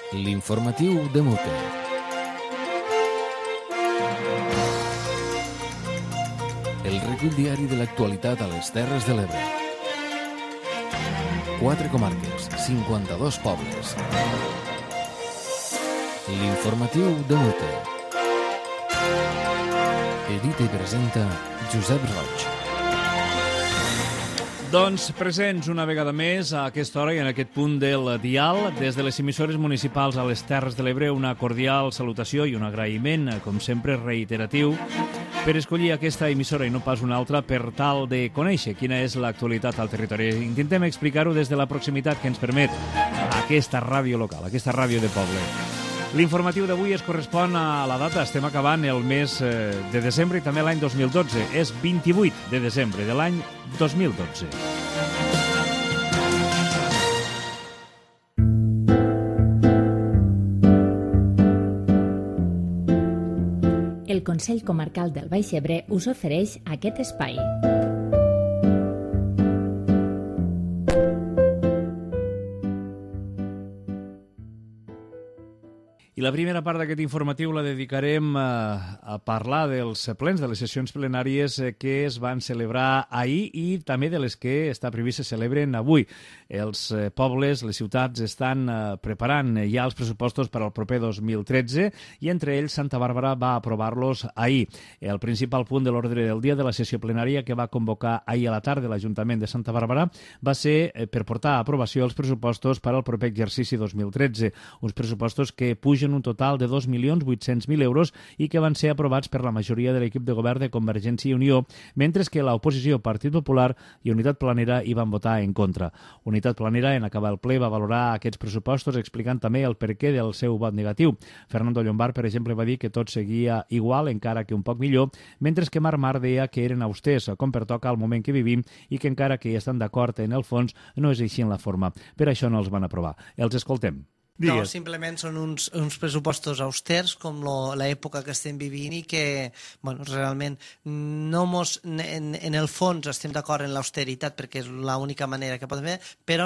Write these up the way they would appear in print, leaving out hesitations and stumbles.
L'informatiu de Mote. El recull diari de l'actualitat a les Terres de l'Ebre. 4 comarques, 52 pobles. L'informatiu de Mote. Edita i presenta Josep Roig. Doncs presents una vegada més a aquesta hora i en aquest punt del dial. Des de les emissores municipals a les Terres de l'Ebre, una cordial salutació i un agraïment, com sempre, reiteratiu, per escollir aquesta emissora i no pas una altra per tal de conèixer quina és l'actualitat al territori. Intentem explicar-ho des de la proximitat que ens permet aquesta ràdio local, aquesta ràdio de poble. L'informatiu d'avui es correspon a la data, estem acabant el mes de desembre i també l'any 2012. És 28 de desembre de l'any 2012. El Consell Comarcal del Baix Ebre us ofereix aquest espai. I la primera part d'aquest informatiu la dedicarem a parlar dels plens, de les sessions plenàries que es van celebrar ahir i també de les que està previst se celebren avui. Els pobles, les ciutats estan preparant ja els pressupostos per al proper 2013 i entre ells Santa Bàrbara va aprovar-los ahir. El principal punt de l'ordre del dia de la sessió plenària que va convocar ahir a la tarda l'Ajuntament de Santa Bàrbara va ser per portar a aprovació els pressupostos per al proper exercici 2013, uns pressupostos que pugen un total de 2.800.000 euros i que van ser aprovats per la majoria de l'equip de govern de Convergència i Unió, mentre que l'oposició Partit Popular i Unitat Planera hi van votar en contra. Unitat Planera, en acabar el ple, va valorar aquests pressupostos explicant també el perquè del seu vot negatiu. Fernando Llombart, per exemple, va dir que tot seguia igual, encara que un poc millor, mentre que Marc Mar deia que eren austers, com pertoca al moment que vivim, i que encara que hi estan d'acord en el fons, no és així en la forma. Per això no els van aprovar. Els escoltem. No, simplement són uns pressupostos austers com l'època que estem vivint i que, bueno, realment no en el fons estem d'acord en l'austeritat perquè és l'única manera que podem fer, però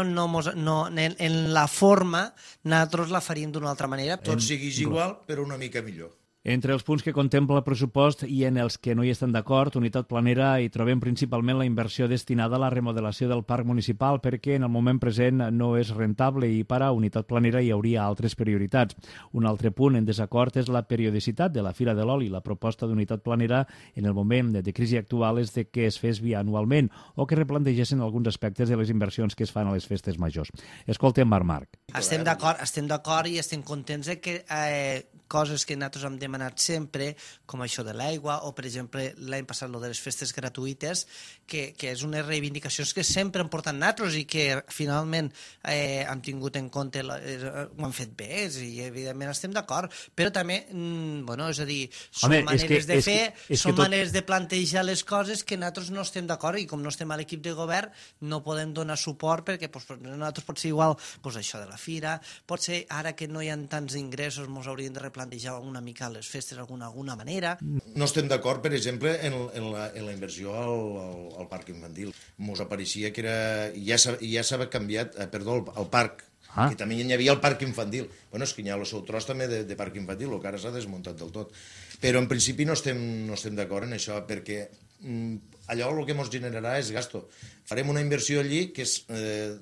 en la forma nosaltres la faríem d'una altra manera. Tot siguis igual, però una mica millor. Entre els punts que contempla el pressupost i en els que no hi estan d'acord, Unitat Planera hi trobem principalment la inversió destinada a la remodelació del parc municipal perquè en el moment present no és rentable i per a Unitat Planera hi hauria altres prioritats. Un altre punt en desacord és la periodicitat de la Fira de l'Oli. La proposta d'Unitat Planera en el moment de crisi actual és de que es fes bianualment o que replantegessin alguns aspectes de les inversions que es fan a les festes majors. Escoltem Marc. Estem d'acord i estem contents de que coses que nosaltres hem demanat sempre, com això de l'aigua, o per exemple l'any passat lo de les festes gratuïtes, que és unes reivindicacions que sempre hem portat nosaltres i que finalment hem tingut en compte, ho han fet bé i evidentment estem d'acord, però també, bueno, és a dir, són maneres de fer, són maneres de plantejar les coses que nosaltres no estem d'acord i com no estem a l'equip de govern no podem donar suport perquè nosaltres pot ser igual això de la fira, pot ser ara que no hi ha tants ingressos ens hauríem de replantejar una mica les festes d'alguna manera. No estem d'acord, per exemple, en la inversió al parc infantil. Ens apareixia que ja s'havia canviat, el parc, que també hi havia el parc infantil. Bueno, és que hi ha el seu tros també de parc infantil, el que ara s'ha desmuntat del tot. Però en principi no estem d'acord en això, perquè allò el que ens generarà és gasto. Farem una inversió allí que és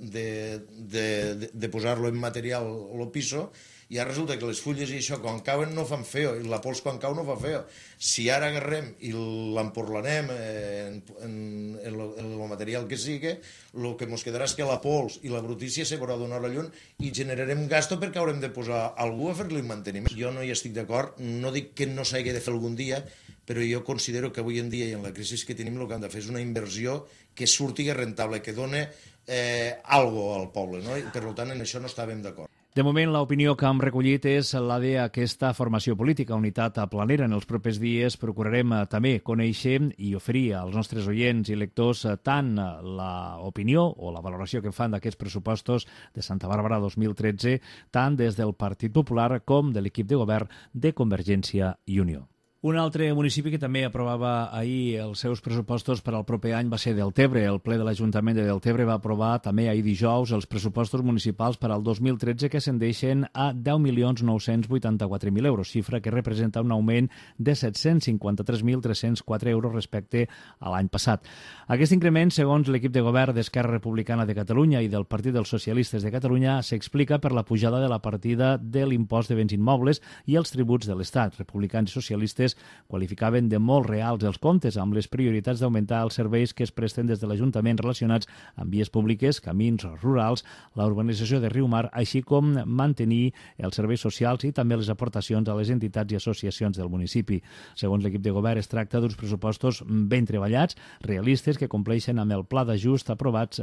de posar-lo en material al piso i ara resulta que les fulles i això quan cauen no fan feo, i la pols quan cau no fa feo. Si ara agarrem i l'emporlanem en el material que sigui, el que ens quedarà és que la pols i la brutícia se veurà donar la llum i generarem gasto perquè haurem de posar algú a fer-li manteniment. Jo no hi estic d'acord, no dic que no s'hagi de fer algun dia, però jo considero que avui en dia i en la crisi que tenim el que hem de fer és una inversió que surti rentable, que doni algo al poble, no? I per tant en això no estàvem d'acord. De moment, l'opinió que hem recollit és la d'aquesta formació política, Unitat Planera. En els propers dies procurarem també conèixer i oferir als nostres oients i lectors tant l'opinió o la valoració que fan d'aquests pressupostos de Santa Bàrbara 2013, tant des del Partit Popular com de l'equip de govern de Convergència i Unió. Un altre municipi que també aprovava ahir els seus pressupostos per al proper any va ser Deltebre. El ple de l'Ajuntament de Deltebre va aprovar també ahir dijous els pressupostos municipals per al 2013 que ascendeixen a 10.984.000 euros, xifra que representa un augment de 753.304 euros respecte a l'any passat. Aquest increment, segons l'equip de govern d'Esquerra Republicana de Catalunya i del Partit dels Socialistes de Catalunya, s'explica per la pujada de la partida de l'impost de béns immobles i els tributs de l'Estat. Republicans i socialistes qualificaven de molt reals els comptes amb les prioritats d'augmentar els serveis que es presten des de l'Ajuntament relacionats amb vies públiques, camins rurals, la urbanització de Riumar, així com mantenir els serveis socials i també les aportacions a les entitats i associacions del municipi. Segons l'equip de govern, es tracta d'uns pressupostos ben treballats, realistes, que compleixen amb el pla d'ajust aprovats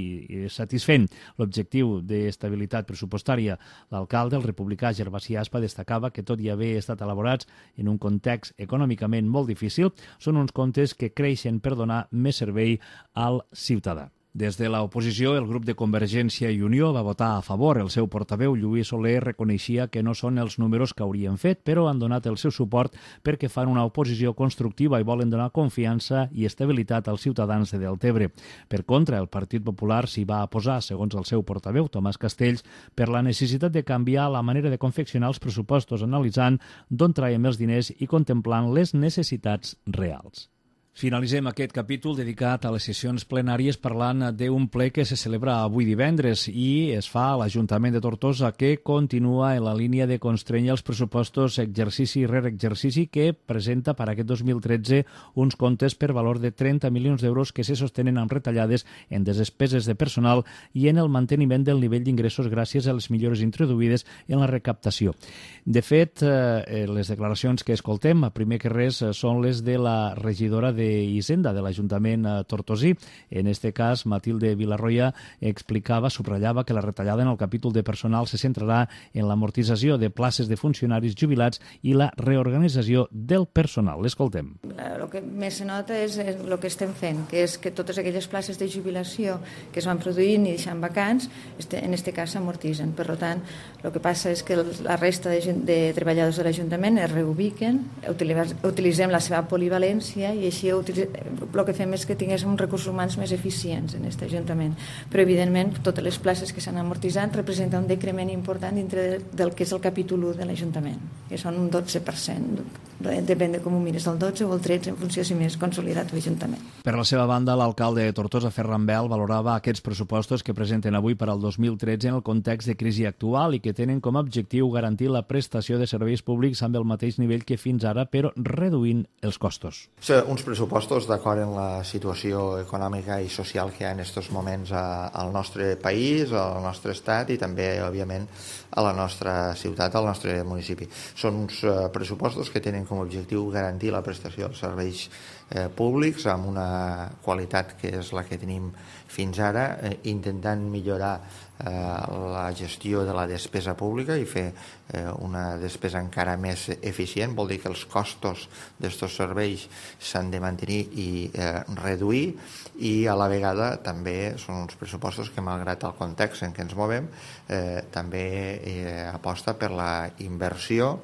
i satisfent l'objectiu d'estabilitat pressupostària. L'alcalde, el republicà Gervasi Aspa, destacava que tot i haver estat elaborats en un context econòmicament molt difícil, són uns comptes que creixen per donar més servei al ciutadà. Des de l'oposició, el grup de Convergència i Unió va votar a favor. El seu portaveu, Lluís Soler, reconeixia que no són els números que haurien fet, però han donat el seu suport perquè fan una oposició constructiva i volen donar confiança i estabilitat als ciutadans de Deltebre. Per contra, el Partit Popular s'hi va posar, segons el seu portaveu, Tomàs Castells, per la necessitat de canviar la manera de confeccionar els pressupostos, analitzant d'on traiem els diners i contemplant les necessitats reals. Finalitzem aquest capítol dedicat a les sessions plenàries parlant d'un ple que se celebra avui divendres i es fa a l'Ajuntament de Tortosa, que continua en la línia de constrènyer els pressupostos exercici rere exercici, que presenta per aquest 2013 uns comptes per valor de 30 milions d'euros que se sostenen amb retallades en despeses de personal i en el manteniment del nivell d'ingressos gràcies a les millores introduïdes en la recaptació. De fet, les declaracions que escoltem, primer que res, són les de la regidora d'Hisenda de l'Ajuntament tortosí. En este cas, Matilde Vilarroya explicava, subratllava que la retallada en el capítol de personal se centrarà en l'amortització de places de funcionaris jubilats i la reorganització del personal. L'escoltem. El que més se nota és el que estem fent, que és que totes aquelles places de jubilació que es van produint i deixant vacants, en aquest cas s'amortitzen. Per tant, el que passa és que la resta de treballadors de l'Ajuntament es reubiquen, utilitzem la seva polivalència i així el que fem és que tinguéssim uns recursos humans més eficients en aquest Ajuntament. Però, evidentment, totes les places que s'han amortitzat representen un decrement important dintre del que és el capítol 1 de l'Ajuntament, que són un 12%. Depèn de com ho mires, el 12 o el 13, en funció si més consolidat l'Ajuntament. Per la seva banda, l'alcalde de Tortosa, Ferran Bel, valorava aquests pressupostos que presenten avui per al 2013 en el context de crisi actual i que tenen com a objectiu garantir la prestació de serveis públics amb el mateix nivell que fins ara, però reduint els costos. Uns pressupostos d'acord amb la situació econòmica i social que hi ha en aquests moments al nostre país, al nostre estat i també, òbviament, a la nostra ciutat, al nostre municipi. Són uns pressupostos que tenen com a objectiu garantir la prestació dels serveis públics amb una qualitat que és la que tenim fins ara, intentant millorar la gestió de la despesa pública i fer una despesa encara més eficient. Vol dir que els costos d'aquests serveis s'han de mantenir i reduir, i a la vegada també són uns pressupostos que, malgrat el context en què ens movem, també aposta per la inversió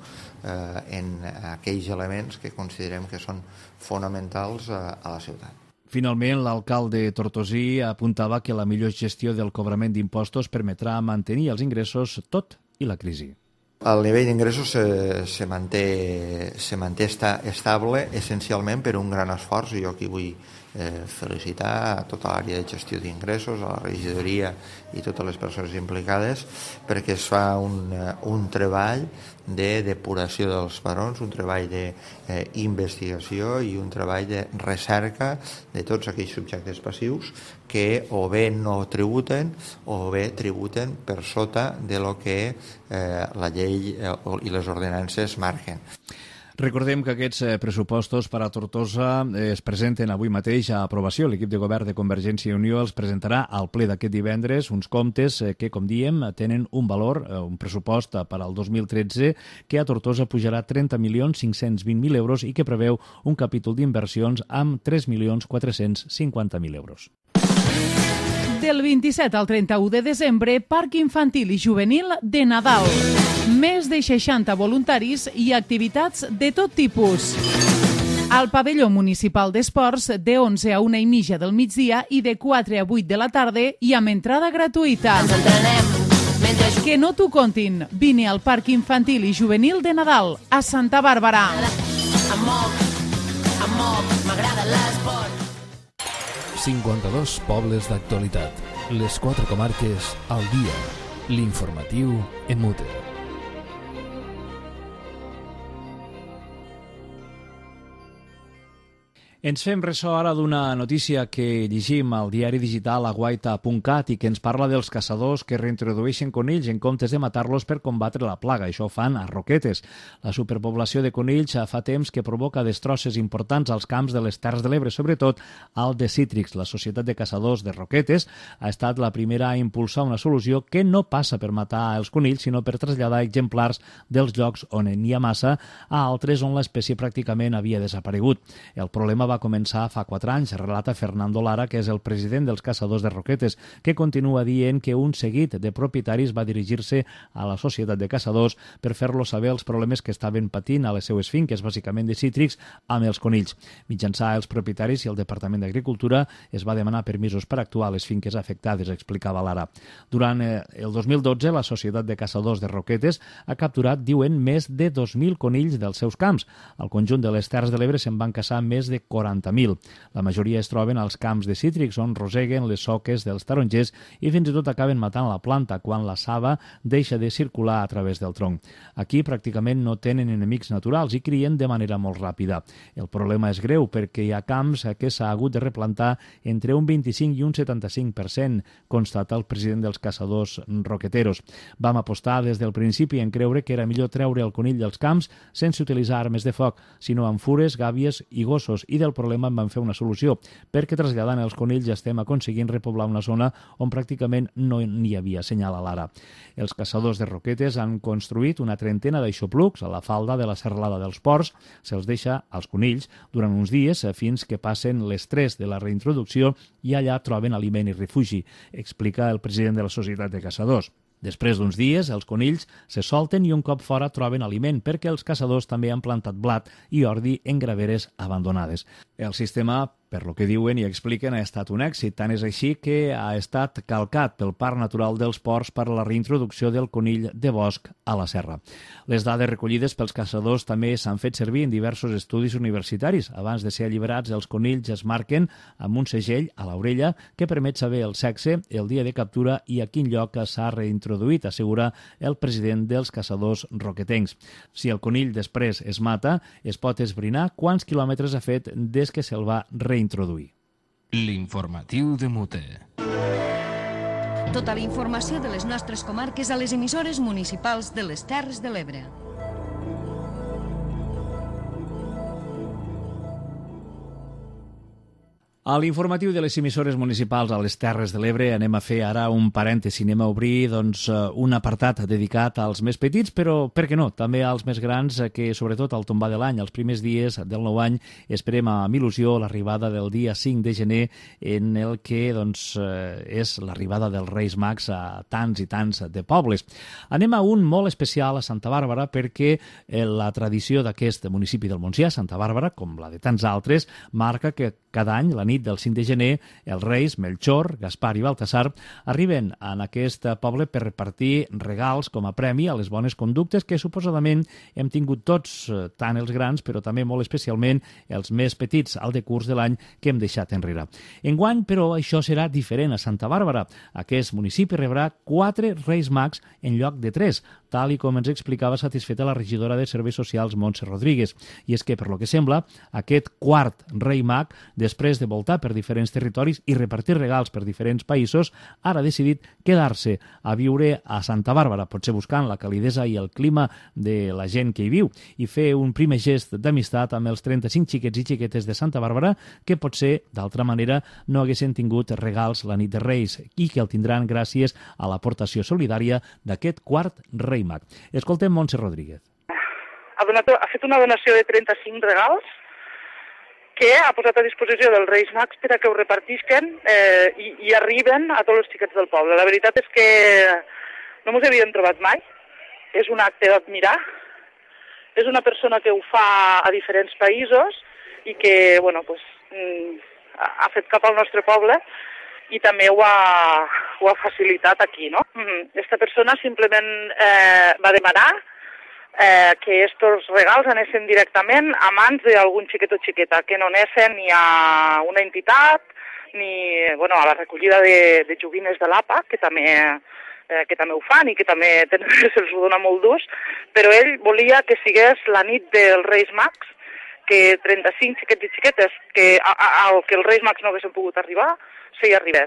en aquells elements que considerem que són fonamentals a la ciutat. Finalment, l'alcalde tortosí apuntava que la millor gestió del cobrament d'impostos permetrà mantenir els ingressos tot i la crisi. El nivell d'ingressos se manté estable essencialment per un gran esforç, i jo aquí vull felicitar a tota l'àrea de gestió d'ingressos, a la regidoria i totes les persones implicades, perquè es fa un treball de depuració dels padrons, un treball d'investigació i un treball de recerca de tots aquells subjectes passius que o bé no tributen o bé tributen per sota de lo que la llei i les ordenances marquen. Recordem que aquests pressupostos per a Tortosa es presenten avui mateix a aprovació. L'equip de govern de Convergència i Unió els presentarà al ple d'aquest divendres uns comptes que, com diem, tenen un valor, un pressupost per al 2013 que a Tortosa pujarà 30.520.000 euros i que preveu un capítol d'inversions amb 3.450.000 euros. Del 27 al 31 de desembre, Parc Infantil i Juvenil de Nadal. més de 60 voluntaris i activitats de tot tipus. Al pavelló municipal d'esports, de 11 a 1:30 del migdia i de 4 a 8 de la tarda i amb entrada gratuïta. Que no t'ho contin. Vine al Parc Infantil i Juvenil de Nadal, a Santa Bàrbara. M'agrada l'esport. 52 pobles d'actualitat. Les 4 comarques al dia. L'informatiu en Mute. Ens fem ressò ara d'una notícia que llegim al diari digital aguaita.cat i que ens parla dels caçadors que reintrodueixen conills en comptes de matar-los per combatre la plaga. Això ho fan a Roquetes. La superpoblació de conills fa temps que provoca destrosses importants als camps de les Terres de l'Ebre, sobretot al de cítrics. La Societat de Caçadors de Roquetes ha estat la primera a impulsar una solució que no passa per matar els conills, sinó per traslladar exemplars dels llocs on n'hi ha massa a altres on l'espècie pràcticament havia desaparegut. El problema va començar fa 4 anys, relata Fernando Lara, que és el president dels Caçadors de Roquetes, que continua dient que un seguit de propietaris va dirigir-se a la Societat de Caçadors per fer-los saber els problemes que estaven patint a les seues finques, bàsicament de cítrics, amb els conills. Mitjançant els propietaris i el Departament d'Agricultura es va demanar permisos per actuar a les finques afectades, explicava Lara. Durant el 2012, la Societat de Caçadors de Roquetes ha capturat, diuen, més de 2.000 conills dels seus camps. Al conjunt de les Terres de l'Ebre se'n van caçar més de 40.000. La majoria es troben als camps de cítrics on roseguen les soques dels tarongers i fins i tot acaben matant la planta quan la saba deixa de circular a través del tronc. Aquí pràcticament no tenen enemics naturals i crien de manera molt ràpida. El problema és greu perquè hi ha camps que s'ha hagut de replantar entre un 25 i un 75%, constata el president dels Caçadors Roqueteros. Vam apostar des del principi en creure que era millor treure el conill dels camps sense utilitzar armes de foc, sinó amb fures, gàbies i gossos, i del problema en van fer una solució, perquè traslladant els conills ja estem aconseguint repoblar una zona on pràcticament no n'hi havia, senyala Lara. Els Caçadors de Roquetes han construït una trentena d'aixoplucs a la falda de la serralada dels Ports. Se'ls deixa als conills durant uns dies fins que passen l'estrès de la reintroducció i allà troben aliment i refugi, explica el president de la Societat de Caçadors. Després d'uns dies, els conills se solten i un cop fora troben aliment perquè els caçadors també han plantat blat i ordi en graveres abandonades. El sistema, per lo que diuen i expliquen, ha estat un èxit. Tant és així que ha estat calcat pel Parc Natural dels Ports per a la reintroducció del conill de bosc a la serra. Les dades recollides pels caçadors també s'han fet servir en diversos estudis universitaris. Abans de ser alliberats, els conills es marquen amb un segell a l'orella que permet saber el sexe, el dia de captura i a quin lloc s'ha reintroduït, assegura el president dels Caçadors roquetencs. Si el conill després es mata, es pot esbrinar quants quilòmetres ha fet des que se'l va reintroduir. L'informatiu de Mute. Tota la informació de les nostres comarques a les emissores municipals de les Terres de l'Ebre. A l'informatiu de les emissores municipals a les Terres de l'Ebre anem a fer ara un parèntesi, anem a obrir un apartat dedicat als més petits, però per què no, també als més grans que sobretot al tombar de l'any, els primers dies del nou any, esperem amb il·lusió l'arribada del dia 5 de gener en el que és l'arribada dels Reis Mags a tants i tants de pobles. Anem a un molt especial a Santa Bàrbara perquè la tradició d'aquest municipi del Montsià, Santa Bàrbara, com la de tants altres, marca que cada any, la nit del 5 de gener, els reis Melchor, Gaspar i Baltasar arriben en aquest poble per repartir regals com a premi a les bones conductes que suposadament hem tingut tots, tant els grans, però també molt especialment els més petits al decurs de l'any que hem deixat enrere. Enguany, però, això serà diferent a Santa Bàrbara. Aquest municipi rebrà 4 Reis Mags en lloc de 3, tal i com ens explicava satisfeta la regidora de Serveis Socials, Montse Rodríguez. I és que, per lo que sembla, aquest quart Rei Mag, després de voltar per diferents territoris i repartir regals per diferents països, ara ha decidit quedar-se a viure a Santa Bàrbara, potser buscant la calidesa i el clima de la gent que hi viu, i fer un primer gest d'amistat amb els 35 xiquets i xiquetes de Santa Bàrbara que potser, d'altra manera, no haguessin tingut regals la nit de Reis i que el tindran gràcies a l'aportació solidària d'aquest quart Rei Mag. Escoltem Montse Rodríguez. Ha fet una donació de 35 regals que ha posat a disposició dels Reis Mags per a que ho repartisquen i arriben a tots els xiquets del poble. La veritat és que no ens havíem trobat mai és un acte d'admirar. És una persona que ho fa a diferents països i que ha fet cap al nostre poble i també ho ha facilitat aquí, no? Esta persona simplement va demanar que estos regals anessin directament a mans d'algun xiquet o xiqueta, que no anessin ni a una entitat ni a la recollida de joguines de l'APA, que també ho fan i que també se'ls dona molt d'ús, però ell volia que sigués la nit dels Reis Mags, que 35 xiquets i xiquetes que els Reis Mags no haguessin pogut arribar, s'hi arribés.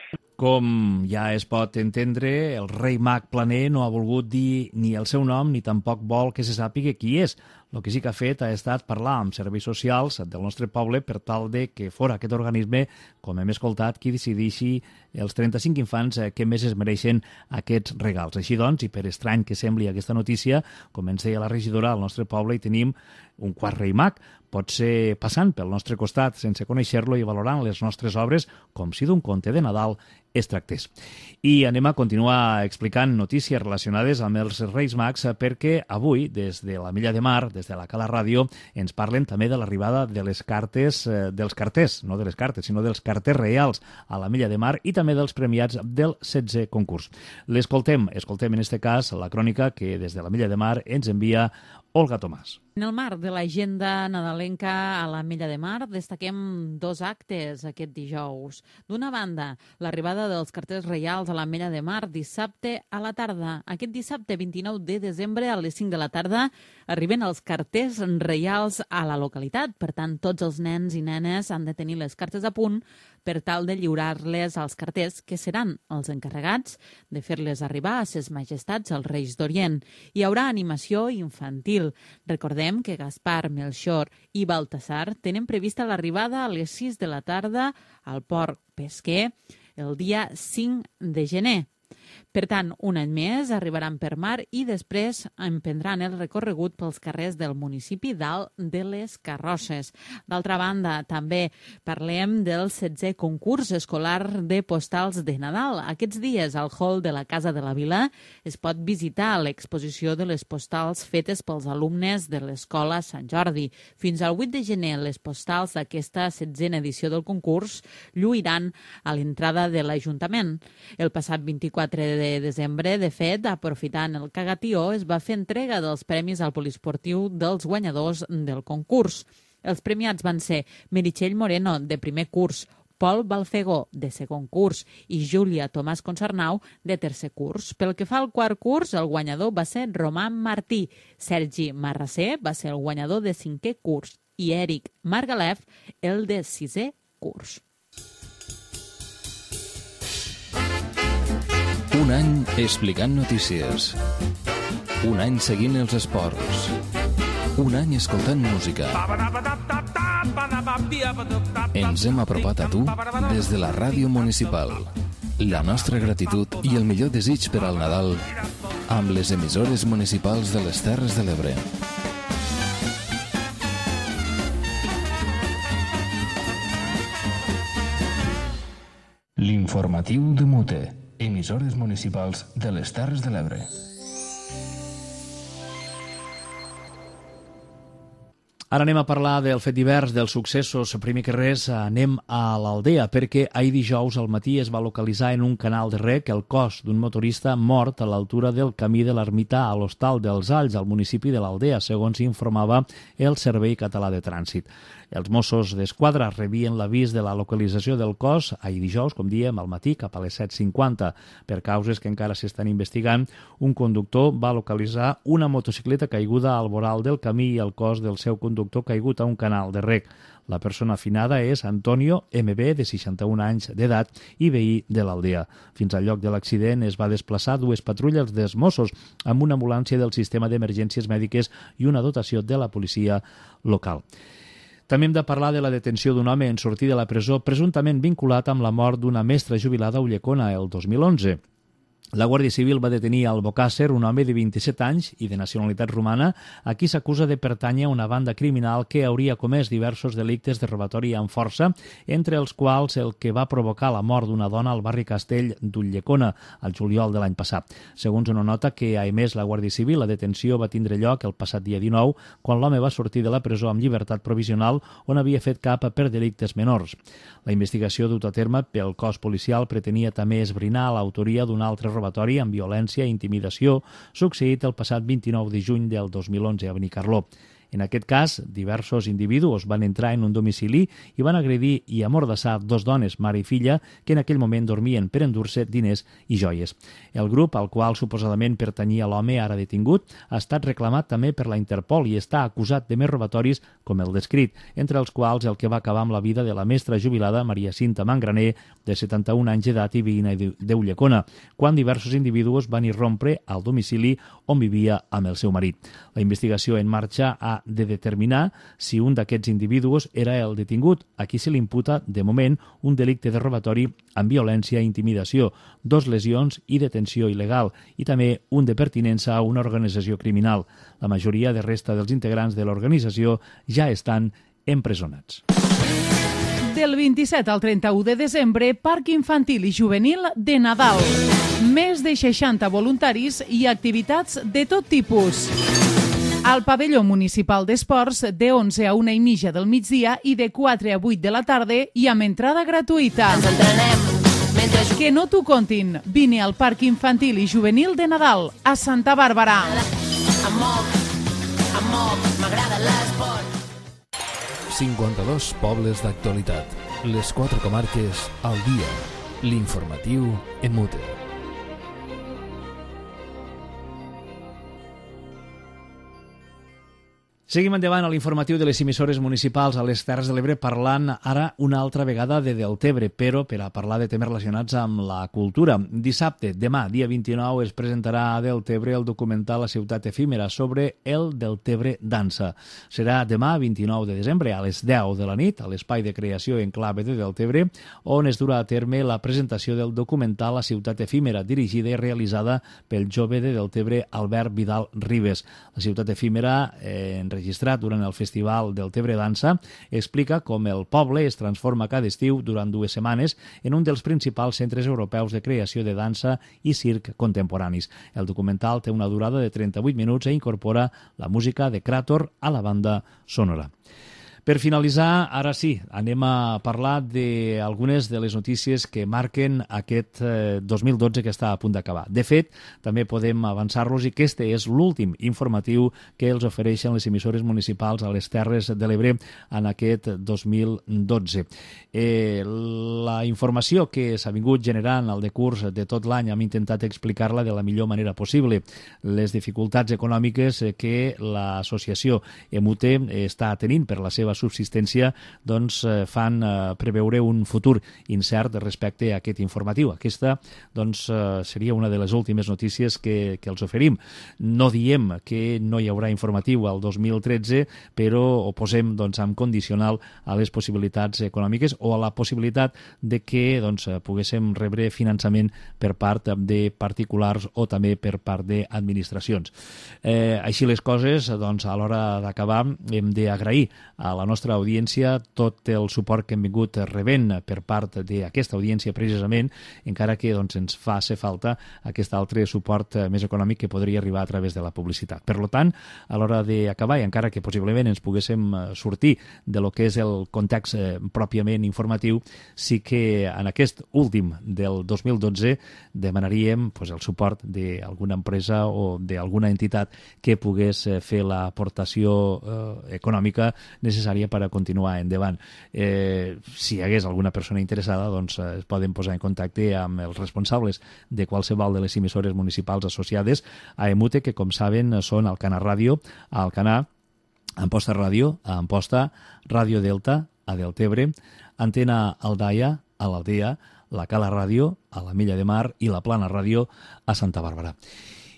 Com ja es pot entendre, el rei mag planer no ha volgut dir ni el seu nom ni tampoc vol que se sàpiga qui és. El que sí que ha fet ha estat parlar amb serveis socials del nostre poble per tal de que fora aquest organisme, com hem escoltat, qui decideixi els 35 infants que més es mereixen aquests regals. Així doncs, i per estrany que sembli aquesta notícia, com ens deia la regidora, al nostre poble hi tenim un quart rei mag, pot ser passant pel nostre costat sense conèixer-lo i valorant les nostres obres com si d'un conte de Nadal es tractés. I anem a continuar explicant notícies relacionades amb els Reis Mags perquè avui, des de la Milla de Mar, des de la Cala Ràdio, ens parlen també de l'arribada de les cartes, dels carters, no de les cartes, sinó dels carters reals a la Milla de Mar i també dels premiats del 16è concurs. L'escoltem en este cas la crònica que des de la Milla de Mar ens envia Olga Tomàs. En el marc de l'agenda nadalenca a la Milla de Mar destaquem dos actes aquest dijous. D'una banda, l'arribada dels carters reials a la Milla de Mar dissabte a la tarda. Aquest dissabte 29 de desembre a les 5 de la tarda arriben els carters reials a la localitat. Per tant, tots els nens i nenes han de tenir les cartes a punt per tal de lliurar-les als carters, que seran els encarregats de fer-les arribar a ses majestats als Reis d'Orient. Hi haurà animació infantil. Recordem que Gaspar, Melchor i Baltasar tenen prevista l'arribada a les 6 de la tarda al port pesquer el dia 5 de gener. Per tant, un any més arribaran per mar i després emprendran el recorregut pels carrers del municipi dalt de les carrosses. D'altra banda, també parlem del 16è concurs escolar de postals de Nadal. Aquests dies, al hall de la Casa de la Vila, es pot visitar l'exposició de les postals fetes pels alumnes de l'Escola Sant Jordi. Fins al 8 de gener, les postals d'aquesta 16a edició del concurs lluiran a l'entrada de l'Ajuntament. El passat 24 de desembre, de fet, aprofitant el cagatió, es va fer entrega dels premis al poliesportiu dels guanyadors del concurs. Els premiats van ser Meritxell Moreno, de primer curs, Pol Balfegó, de segon curs, i Júlia Tomàs Concernau, de tercer curs. Pel que fa al quart curs, el guanyador va ser Roman Martí. Sergi Marrasser va ser el guanyador de 5è curs i Eric Margalef, el de 6è curs. Un any explicant notícies. Un any seguint els esports. Un any escoltant música. Ens hem apropat a tu des de la ràdio municipal. La nostra gratitud i el millor desig per al Nadal amb les emissores municipals de les Terres de l'Ebre. L'informatiu de Mute. Emissores municipals de les Terres de l'Ebre. Ara anem a parlar del fet divers, dels successos. Primer que res, anem a l'Aldea, perquè ahir dijous al matí es va localitzar en un canal de rec el cos d'un motorista mort a l'altura del camí de l'Ermita a l'Hostal dels Alls, al municipi de l'Aldea, segons informava el Servei Català de Trànsit. Els Mossos d'Esquadra rebien l'avís de la localització del cos ahir dijous, com diem, al matí, cap a les 7:50. Per causes que encara s'estan investigant, un conductor va localitzar una motocicleta caiguda al voral del camí i el cos del seu conductor caigut a un canal de rec. La persona afinada és Antonio MB, de 61 anys d'edat i veí de l'Aldea. Fins al lloc de l'accident es va desplaçar dues patrulles dels Mossos amb una ambulància del sistema d'emergències mèdiques i una dotació de la policia local. També hem de parlar de la detenció d'un home en sortir de la presó presumptament vinculat amb la mort d'una mestra jubilada a Ulldecona el 2011. La Guàrdia Civil va detenir a Albocàsser un home de 27 anys i de nacionalitat romana a qui s'acusa de pertànyer a una banda criminal que hauria comès diversos delictes de robatori amb força, entre els quals el que va provocar la mort d'una dona al barri Castell d'Ulldecona al juliol de l'any passat. Segons una nota que ha emès la Guàrdia Civil, la detenció va tindre lloc el passat dia 19, quan l'home va sortir de la presó amb llibertat provisional on havia fet cap per delictes menors. La investigació dut a terme pel cos policial pretenia també esbrinar l'autoria d'un altre robatori amb violència i intimidació succeït el passat 29 de juny del 2011 a Benicarló. En aquest cas, diversos individus van entrar en un domicili i van agredir i amordassar dos dones, mare i filla, que en aquell moment dormien per endur-se diners i joies. El grup, al qual suposadament pertanyia l'home ara detingut, ha estat reclamat també per la Interpol i està acusat de més robatoris com el descrit, entre els quals el que va acabar amb la vida de la mestra jubilada Maria Cinta Mangraner, de 71 anys d'edat i veïna d'Ulldecona, quan diversos individus van irrompre al domicili on vivia amb el seu marit. La investigació en marxa ha de determinar si un d'aquests individus era el detingut, a qui se li imputa, de moment, un delicte de robatori amb violència i intimidació, 2 lesions i detenció il·legal, i també un de pertinença a una organització criminal. La majoria de resta dels integrants de l'organització ja estan empresonats. Del 27 al 31 de desembre, Parc Infantil i Juvenil de Nadal. Més de 60 voluntaris i activitats de tot tipus. Al pavelló municipal d'esports, de 11 a 1:30 del migdia i de 4 a 8 de la tarda i amb entrada gratuïta. Ens entrenem mentre... Que no t'ho contin. Vine al Parc Infantil i Juvenil de Nadal, a Santa Bàrbara. Em moc, m'agrada l'esport. 52 pobles d'actualitat. Les 4 comarques al dia. L'informatiu en mute. Seguim endavant a l'informatiu de les emissores municipals a les Terres de l'Ebre, parlant ara una altra vegada de Deltebre, però per a parlar de temes relacionats amb la cultura. Dissabte, demà, dia 29, es presentarà a Deltebre el documental La ciutat efímera sobre el Deltebre Dansa. Serà demà, 29 de desembre, a les 10 de la nit, a l'Espai de Creació en Clave de Deltebre, on es durà a terme la presentació del documental La ciutat efímera, dirigida i realitzada pel jove de Deltebre Albert Vidal Ribes. La ciutat efímera, enregistrat durant el Festival Deltebre Dansa, explica com el poble es transforma cada estiu durant 2 setmanes en un dels principals centres europeus de creació de dansa i circ contemporanis. El documental té una durada de 38 minuts i incorpora la música de Crator a la banda sonora. Per finalitzar, ara sí, anem a parlar d'algunes de les notícies que marquen aquest 2012 que està a punt d'acabar. De fet, també podem avançar-los i que este és l'últim informatiu que els ofereixen les emissores municipals a les Terres de l'Ebre en aquest 2012. La informació que s'ha vingut generant al decurs de tot l'any hem intentat explicar-la de la millor manera possible. Les dificultats econòmiques que l'associació EMUTE està tenint per la seva subsistència doncs, fan preveure un futur incert respecte a aquest informatiu. Aquesta doncs, seria una de les últimes notícies que els oferim. No diem que no hi haurà informatiu al 2013, però ho posem doncs, en condicional a les possibilitats econòmiques o a la possibilitat de que doncs, poguéssim rebre finançament per part de particulars o també per part d'administracions. Així les coses, doncs, a l'hora d'acabar hem d'agrair a la nostra audiència tot el suport que hem vingut rebent per part d'aquesta audiència precisament, encara que doncs, ens fa ser falta aquest altre suport més econòmic que podria arribar a través de la publicitat. Per tant, a l'hora d'acabar, i encara que possiblement ens poguéssim sortir de lo que és el context pròpiament informatiu, sí que en aquest últim del 2012 demanaríem pues, el suport d'alguna empresa o d'alguna entitat que pogués fer l'aportació econòmica necessària per a continuar endavant. Si hi hagués alguna persona interessada, doncs es poden posar en contacte amb els responsables de qualsevol de les emissores municipals associades a EMUTE, que com saben són Alcanar Ràdio, a Alcanar, Amposta Ràdio, a Amposta, Ràdio Delta, a Deltebre, Antena Aldaia, a l'Aldea, la Cala Ràdio, a la Milla de Mar i la Plana Ràdio, a Santa Bàrbara.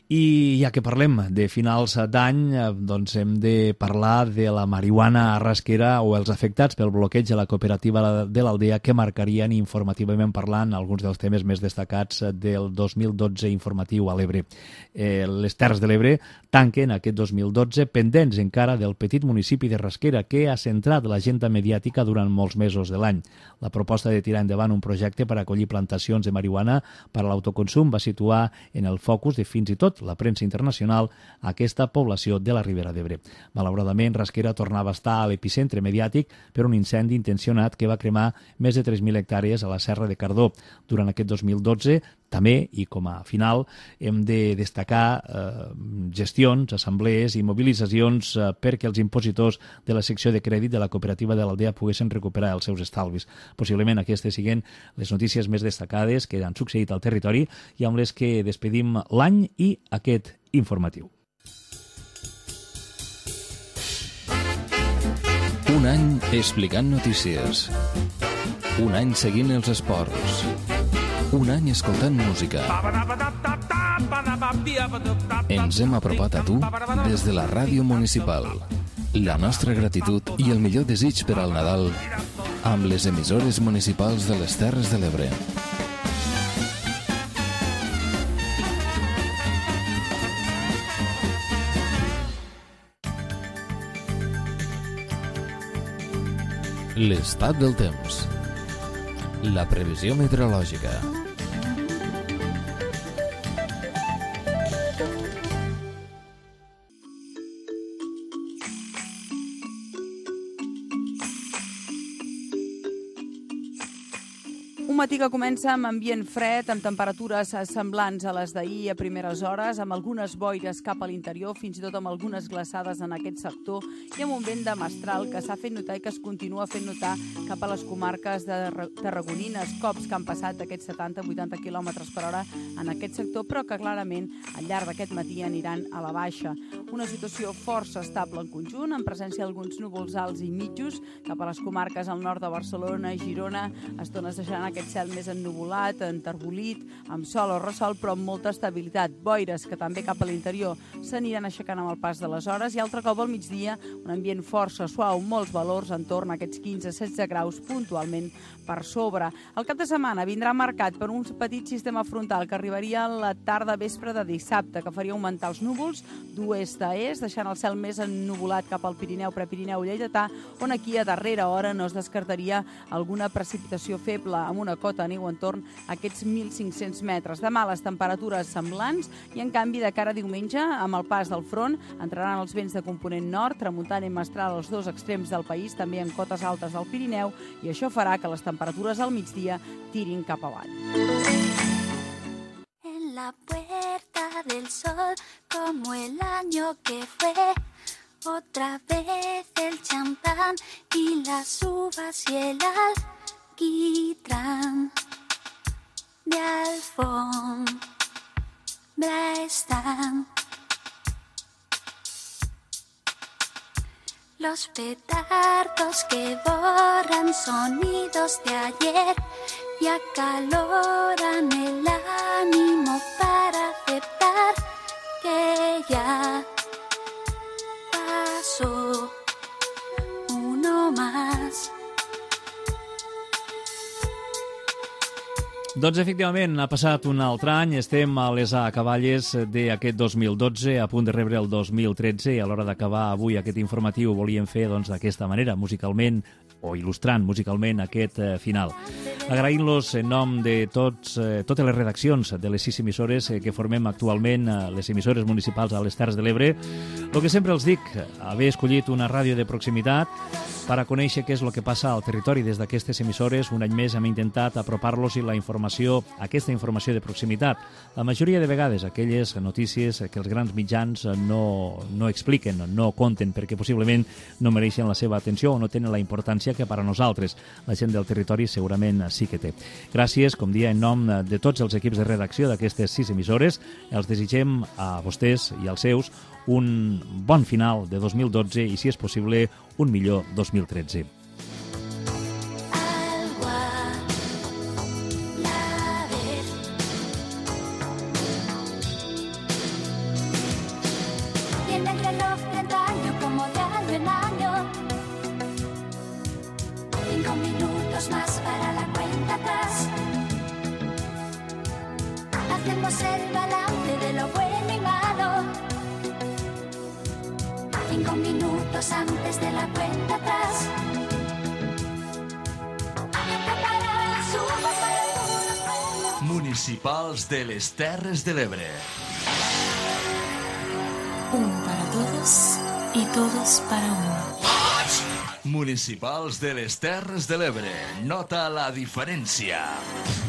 I ja que parlem de finals d'any, doncs hem de parlar de la marihuana a Rasquera o els afectats pel bloqueig de la cooperativa de l'Aldea, que marcarien informativament parlant alguns dels temes més destacats del 2012 informatiu a l'Ebre. Les Terres de l'Ebre tanquen aquest 2012 pendents encara del petit municipi de Rasquera, que ha centrat l'agenda mediàtica durant molts mesos de l'any. La proposta de tirar endavant un projecte per acollir plantacions de marihuana per a l'autoconsum va situar en el focus de fins i tot la premsa internacional a aquesta població de la Ribera d'Ebre. Malauradament, Rasquera tornava a estar a l'epicentre mediàtic per un incendi intencionat que va cremar més de 3.000 hectàrees a la Serra de Cardó. Durant aquest 2012, també, i com a final, hem de destacar gestions, assemblees i mobilitzacions perquè els impositors de la secció de crèdit de la cooperativa de l'Aldea poguessin recuperar els seus estalvis. Possiblement aquestes siguin les notícies més destacades que han succeït al territori i amb les que despedim l'any i aquest informatiu. Un any explicant notícies. Un any seguint els esports. Un any escoltant música. Ens hem apropat a tu des de la ràdio municipal. La nostra gratitud i el millor desig per al Nadal amb les emissores municipals de les Terres de l'Ebre. L'estat del temps. La previsió meteorològica. Un matí que comença amb ambient fred, amb temperatures semblants a les d'ahir a primeres hores, amb algunes boires cap a l'interior, fins i tot amb algunes glaçades en aquest sector, i amb un vent de mestral que s'ha fet notar i que es continua fent notar cap a les comarques tarragonines, cops que han passat d'aquests 70-80 km per hora en aquest sector, però que clarament al llarg d'aquest matí aniran a la baixa. Una situació força estable en conjunt, amb presència d'alguns núvols alts i mitjos cap a les comarques al nord de Barcelona, Girona, estones deixaran aquest cel més ennuvolat, enterbolit, amb sol o ressol, però amb molta estabilitat. Boires que també cap a l'interior s'aniran aixecant amb el pas de les hores i altre cop al migdia un ambient força suau, molts valors entorn a aquests 15-16 graus puntualment per sobre. El cap de setmana vindrà marcat per un petit sistema frontal que arribaria a la tarda vespre de dissabte, que faria augmentar els núvols d'oest a est, deixant el cel més ennuvolat cap al Pirineu, Prepirineu i Lleidatà, on aquí a darrera hora no es descartaria alguna precipitació feble, amb una cota neu entorn a aquests 1.500 metres. Demà les temperatures semblants i, en canvi, de cara a diumenge, amb el pas del front, entraran els vents de component nord, tramuntana i mestral als dos extrems del país, també en cotes altes del Pirineu, i això farà que les temperatures al migdia tirin cap avall. En la puerta del sol, como el año que fue, otra vez el champán y las uvas y el alquitrán de alfombra están. Los petardos que borran sonidos de ayer y acaloran el ánimo para aceptar que ya pasó uno más. Doncs, efectivament, ha passat un altre any, estem a les acaballes d'aquest 2012, a punt de rebre el 2013, i a l'hora d'acabar avui aquest informatiu volíem fer d'aquesta manera, musicalment, o il·lustrant musicalment aquest final. Agraint-los en nom de totes les redaccions de les 6 emissores que formem actualment les emissores municipals a les Terres de l'Ebre. El que sempre els dic, haver escollit una ràdio de proximitat per a conèixer què és el que passa al territori des d'aquestes emissores. Un any més hem intentat apropar-los i aquesta informació de proximitat. La majoria de vegades aquelles notícies que els grans mitjans no expliquen, no conten, perquè possiblement no mereixen la seva atenció o no tenen la importància que per a nosaltres, la gent del territori, segurament sí que té. Gràcies, com dia, en nom de tots els equips de redacció d'aquestes 6 emissores. Els desitgem a vostès i als seus un bon final de 2012 i, si és possible, un millor 2013. el balance de lo bueno y malo. 5 minutos antes de la cuenta atrás. Municipals de les Terres de l'Ebre. Uno para todos y todos para uno. Municipals de les Terres de l'Ebre. Nota la diferència.